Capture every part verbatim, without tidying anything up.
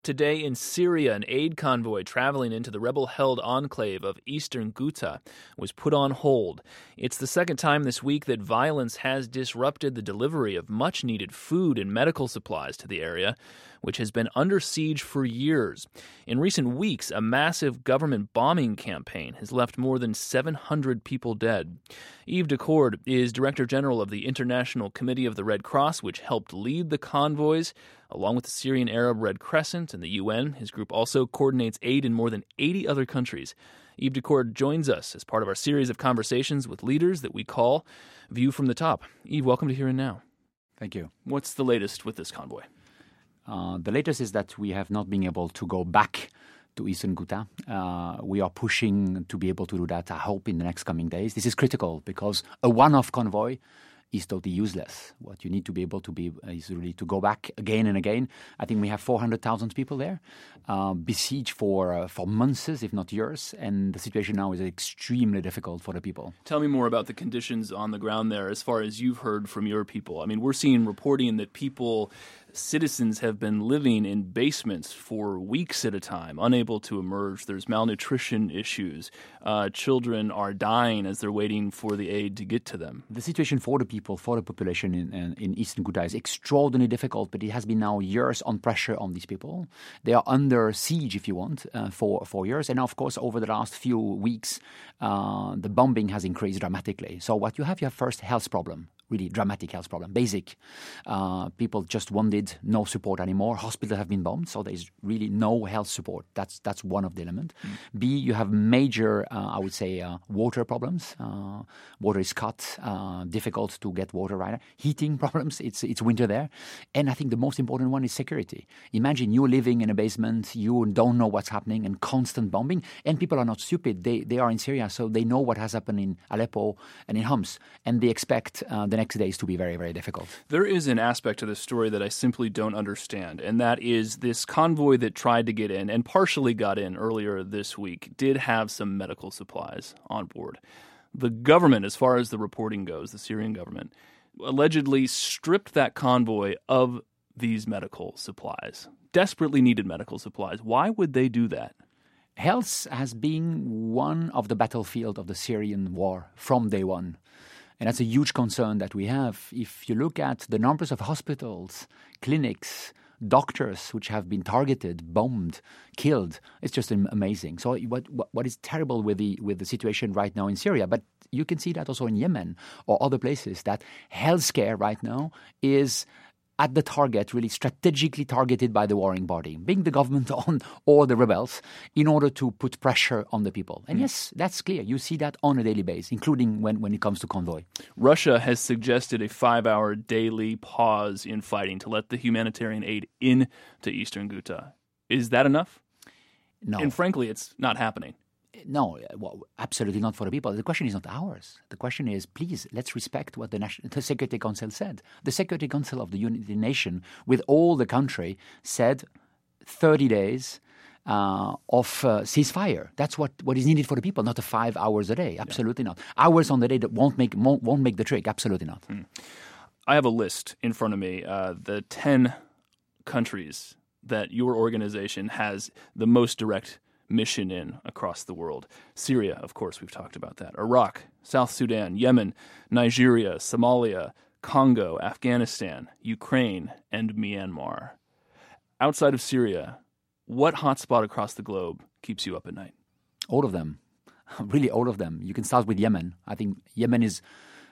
Today in Syria, an aid convoy traveling into the rebel-held enclave of eastern Ghouta was put on hold. It's the second time this week that violence has disrupted the delivery of much-needed food and medical supplies to the area, which has been under siege for years. In recent weeks, a massive government bombing campaign has left more than seven hundred people dead. Yves Decourt is Director General of the International Committee of the Red Cross, which helped lead the convoys, along with the Syrian Arab Red Crescent and the U N. His group also coordinates aid in more than eighty other countries. Yves Decourt joins us as part of our series of conversations with leaders that we call View from the Top. Yves, welcome to Here and Now. Thank you. What's the latest with this convoy? Uh, the latest is that we have not been able to go back to eastern Ghouta. Uh, we are pushing to be able to do that, I hope, in the next coming days. This is critical because a one-off convoy is totally useless. What you need to be able to be is really to go back again and again. I think we have four hundred thousand people there, uh, besieged for uh, for months, if not years, and the situation now is extremely difficult for the people. Tell me more about the conditions on the ground there as far as you've heard from your people. I mean, we're seeing reporting that people, citizens have been living in basements for weeks at a time, unable to emerge. There's malnutrition issues. Uh, children are dying as they're waiting for the aid to get to them. The situation for the people, for the population in, in, in eastern Ghouta is extraordinarily difficult, but it has been now years on pressure on these people. They are under siege, if you want, uh, for, for years. And of course, over the last few weeks, uh, the bombing has increased dramatically. So what you have, you have first health problem. Really dramatic health problem, basic. Uh, people just wanted no support anymore. Hospitals have been bombed, so there's really no health support. That's that's one of the elements. Mm. B, you have major, uh, I would say, uh, water problems. Uh, water is cut, uh, difficult to get water right now. Heating problems, it's it's winter there. And I think the most important one is security. Imagine you're living in a basement, you don't know what's happening, and constant bombing. And people are not stupid. They, they are in Syria, so they know what has happened in Aleppo and in Homs, and they expect uh, the next days to be very, very difficult. There is an aspect to this story that I simply don't understand, and that is this convoy that tried to get in and partially got in earlier this week did have some medical supplies on board. The government, as far as the reporting goes, the Syrian government, allegedly stripped that convoy of these medical supplies, desperately needed medical supplies. Why would they do that? Health has been one of the battlefield of the Syrian war from day one. And that's a huge concern that we have. If you look at the numbers of hospitals, clinics, doctors which have been targeted, bombed, killed, it's just amazing. So what what, what is terrible with the with the situation right now in Syria, but you can see that also in Yemen or other places, that healthcare right now is at the target, really strategically targeted by the warring body, being the government on or the rebels, in order to put pressure on the people. And mm. yes, that's clear. You see that on a daily basis, including when, when it comes to convoy. Russia has suggested a five-hour daily pause in fighting to let the humanitarian aid into eastern Ghouta. Is that enough? No. And frankly, it's not happening. No, well, absolutely not for the people. The question is not ours. The question is, please, let's respect what the, National, the Security Council said. The Security Council of the United Nations, with all the country, said thirty days uh, of uh, ceasefire. That's what, what is needed for the people, not a five hours a day. Absolutely yeah. not. Hours on the day that won't make won't, won't make the trick. Absolutely not. Mm. I have a list in front of me. Uh, the ten countries that your organization has the most direct mission in across the world. Syria, of course, we've talked about that. Iraq, South Sudan, Yemen, Nigeria, Somalia, Congo, Afghanistan, Ukraine, and Myanmar. Outside of Syria, what hotspot across the globe keeps you up at night? All of them. Really all of them. You can start with Yemen. I think Yemen is,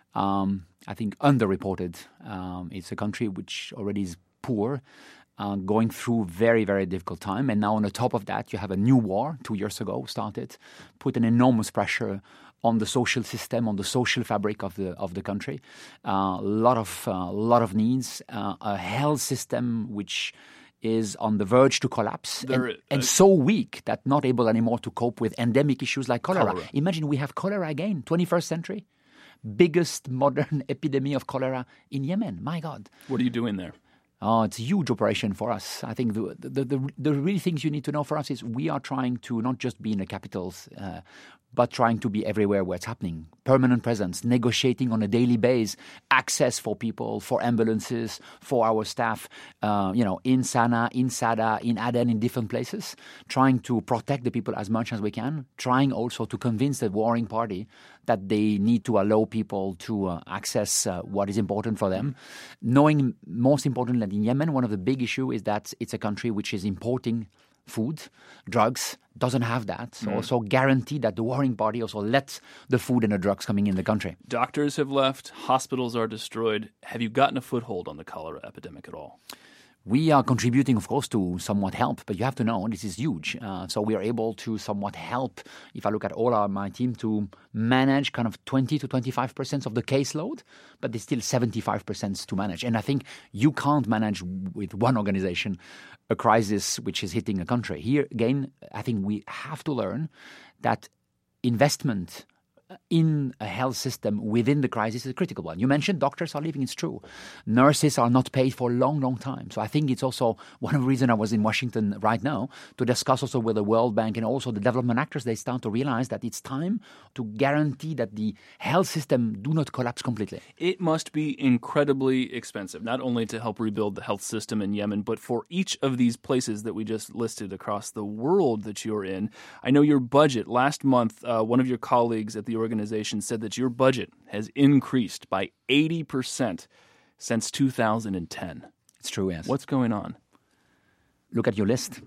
um, I think, underreported. Um, it's a country which already is poor, Uh, going through very, very difficult time. And now on the top of that, you have a new war two years ago started, put an enormous pressure on the social system, on the social fabric of the of the country. A uh, lot of uh, lot of needs, uh, a health system which is on the verge to collapse there, and, uh, and so weak that not able anymore to cope with endemic issues like cholera. cholera. Imagine we have cholera again, twenty-first century. Biggest modern epidemic of cholera in Yemen. My God. What are you doing there? Oh, it's a huge operation for us. I think the the, the, the real things you need to know for us is we are trying to not just be in the capitals. Uh, but trying to be everywhere where it's happening. Permanent presence, negotiating on a daily basis, access for people, for ambulances, for our staff, uh, you know, in Sana'a, in Sada, in Aden, in different places, trying to protect the people as much as we can, trying also to convince the warring party that they need to allow people to uh, access uh, what is important for them. Knowing, most importantly, that in Yemen, one of the big issues is that it's a country which is importing food, drugs, doesn't have that. So mm. also guarantee that the warring party also lets the food and the drugs coming in the country. Doctors have left. Hospitals are destroyed. Have you gotten a foothold on the cholera epidemic at all? We are contributing, of course, to somewhat help, but you have to know this is huge. Uh, so we are able to somewhat help, if I look at all our, my team, to manage kind of twenty to twenty-five percent of the caseload, but there's still seventy-five percent to manage. And I think you can't manage with one organization a crisis which is hitting a country. Here, again, I think we have to learn that investment in a health system within the crisis is a critical one. You mentioned doctors are leaving. It's true. Nurses are not paid for a long, long time. So I think it's also one of the reasons I was in Washington right now to discuss also with the World Bank and also the development actors. They start to realize that it's time to guarantee that the health system do not collapse completely. It must be incredibly expensive, not only to help rebuild the health system in Yemen, but for each of these places that we just listed across the world that you're in. I know your budget. Last month, uh, one of your colleagues at the organization said that your budget has increased by eighty percent since two thousand ten. It's true, yes. What's going on? Look at your list.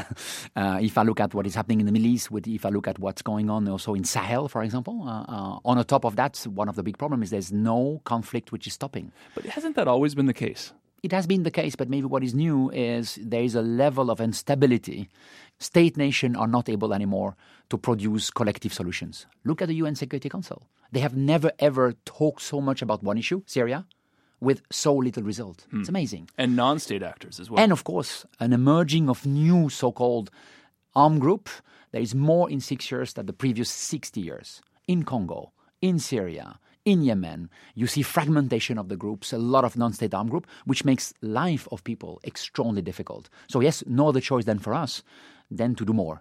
uh, if I look at what is happening in the Middle East, with, if I look at what's going on also in Sahel, for example, uh, uh, on the top of that, one of the big problems is there's no conflict which is stopping. But hasn't that always been the case? It has been the case, but maybe what is new is there is a level of instability. State nations are not able anymore to produce collective solutions. Look at the U N Security Council. They have never, ever talked so much about one issue, Syria, with so little result. Hmm. It's amazing. And non-state actors as well. And, of course, an emerging of new so-called armed group. There is more in six years than the previous sixty years. In Congo, in Syria, in Yemen, you see fragmentation of the groups, a lot of non-state armed group, which makes life of people extremely difficult. So yes, no other choice than for us than to do more.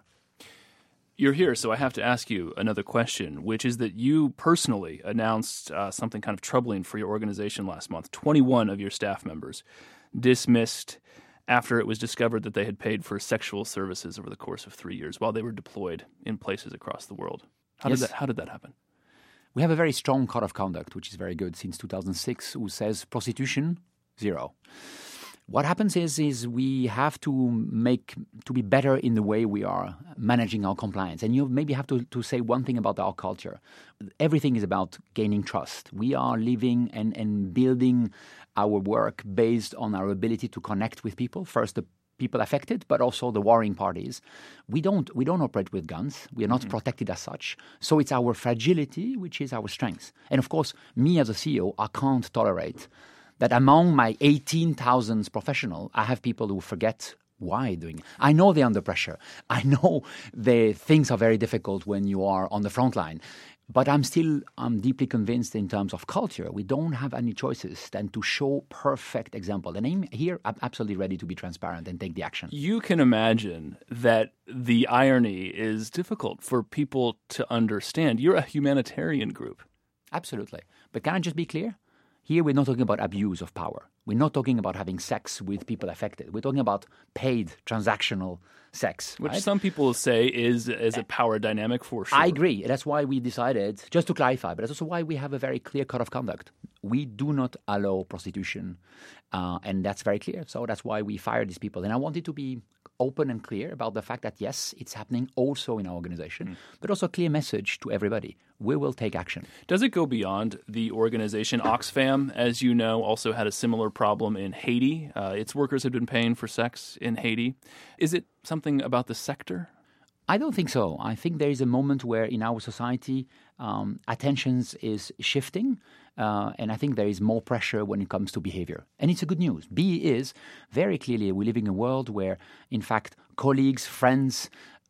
You're here, so I have to ask you another question, which is that you personally announced uh, something kind of troubling for your organization last month. twenty-one of your staff members dismissed after it was discovered that they had paid for sexual services over the course of three years while they were deployed in places across the world. How yes. did that, how did that happen? We have a very strong code of conduct, which is very good since two thousand six, who says prostitution, zero. What happens is, is we have to make to be better in the way we are managing our compliance. And you maybe have to, to say one thing about our culture. Everything is about gaining trust. We are living and, and building our work based on our ability to connect with people. First, the people affected, but also the warring parties. We don't we don't operate with guns. We are not mm-hmm. protected as such. So it's our fragility which is our strength. And of course, me as a C E O, I can't tolerate that among my eighteen thousand professionals, I have people who forget why doing it. I know they're under pressure. I know the things are very difficult when you are on the front line. But I'm still I'm deeply convinced in terms of culture, we don't have any choices than to show perfect example. And I'm here, I'm absolutely ready to be transparent and take the action. You can imagine that the irony is difficult for people to understand. You're a humanitarian group. Absolutely. But can I just be clear? Here we're not talking about abuse of power. We're not talking about having sex with people affected. We're talking about paid transactional sex. Which right? some people say is, is a power dynamic for sure. I agree. That's why we decided, just to clarify, but that's also why we have a very clear code of conduct. We do not allow prostitution, uh, and that's very clear. So that's why we fired these people. And I wanted to be open and clear about the fact that, yes, it's happening also in our organization, mm. but also a clear message to everybody. We will take action. Does it go beyond the organization? Oxfam, as you know, also had a similar problem in Haiti. Uh, its workers had been paying for sex in Haiti. Is it something about the sector? I don't think so. I think there is a moment where in our society, um, attentions is shifting. Uh, and I think there is more pressure when it comes to behavior. And it's a good news. B is very clearly we live in a world where, in fact, colleagues, friends,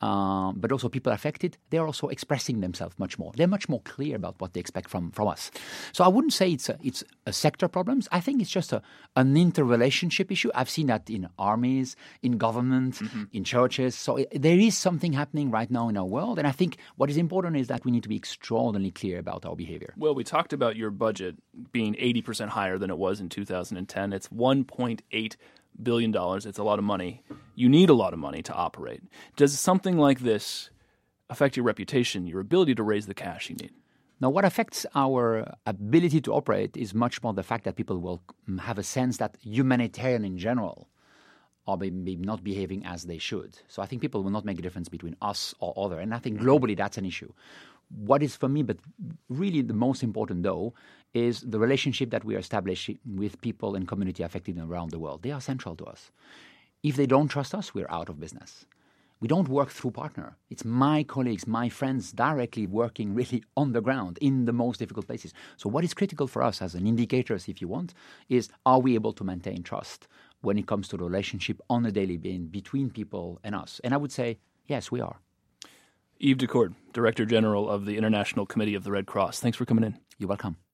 uh, but also people affected, they're also expressing themselves much more. They're much more clear about what they expect from, from us. So I wouldn't say it's a, it's a sector problems. I think it's just a, an interrelationship issue. I've seen that in armies, in government, mm-hmm. in churches. So it, there is something happening right now in our world. And I think what is important is that we need to be extraordinarily clear about our behavior. Well, we talked about your budget being eighty percent higher than it was in two thousand ten. It's one point eight billion dollars. It's a lot of money. You need a lot of money to operate. Does something like this affect your reputation, your ability to raise the cash you need? Now, what affects our ability to operate is much more the fact that people will have a sense that humanitarian in general are maybe not behaving as they should. So I think people will not make a difference between us or other. And I think globally that's an issue. What is for me, but really the most important though, is the relationship that we are establishing with people and community affected around the world. They are central to us. If they don't trust us, we're out of business. We don't work through partner. It's my colleagues, my friends directly working really on the ground in the most difficult places. So what is critical for us as an indicators, if you want, is are we able to maintain trust when it comes to the relationship on a daily basis between people and us? And I would say, yes, we are. Yves Decourt, Director General of the International Committee of the Red Cross. Thanks for coming in. You're welcome.